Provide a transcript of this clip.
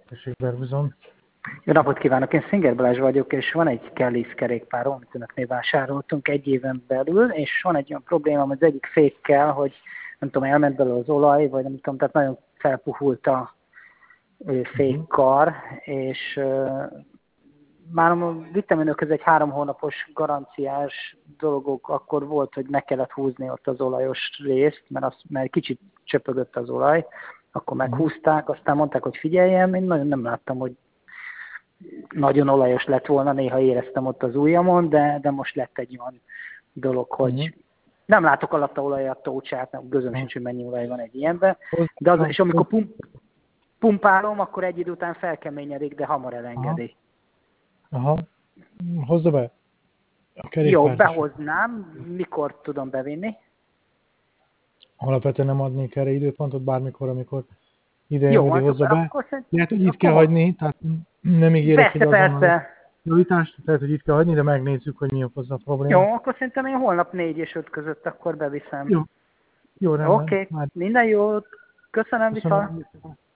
Tessék, Berbizon. Jó napot kívánok, én Szinger Balázs vagyok, és van egy Kelly's kerékpárom, amit önöknél vásároltunk egy éven belül, és van egy olyan problémám az egyik fékkel, hogy nem tudom, elment belőle az olaj, vagy nem tudom, tehát nagyon felpuhult a fékkar, és már vittem önökhöz egy 3 hónapos garanciás dolgok, akkor volt, hogy meg kellett húzni ott az olajos részt, mert kicsit csöpögött az olaj, akkor meghúzták, aztán mondták, hogy figyeljem, én nagyon nem láttam, hogy nagyon olajos lett volna, néha éreztem ott az ujjamon, de most lett egy olyan dolog, hogy nem látok alatta olajat, tócsát, nem gözöm sincs, hogy mennyi olaj van egy ilyenben, de és amikor pumpálom, akkor egy idő után felkeményedik, de hamar elengedi. Aha. Hozza be a kerékpárt. Jó, behoznám. Mikor tudom bevinni? Alapvetően nem adnék erre időpontot, bármikor, amikor ideengedi, hozza be. Lehet, hogy itt kell hagyni, tehát nem ígérek ide azonnal javítást, tehát, hogy itt kell hagyni, de megnézzük, hogy mi okozza a problémát. Jó, akkor szerintem én holnap 4 és 5 között akkor beviszem. Jó, rendben. Oké, minden jót. Köszönöm. Viszont.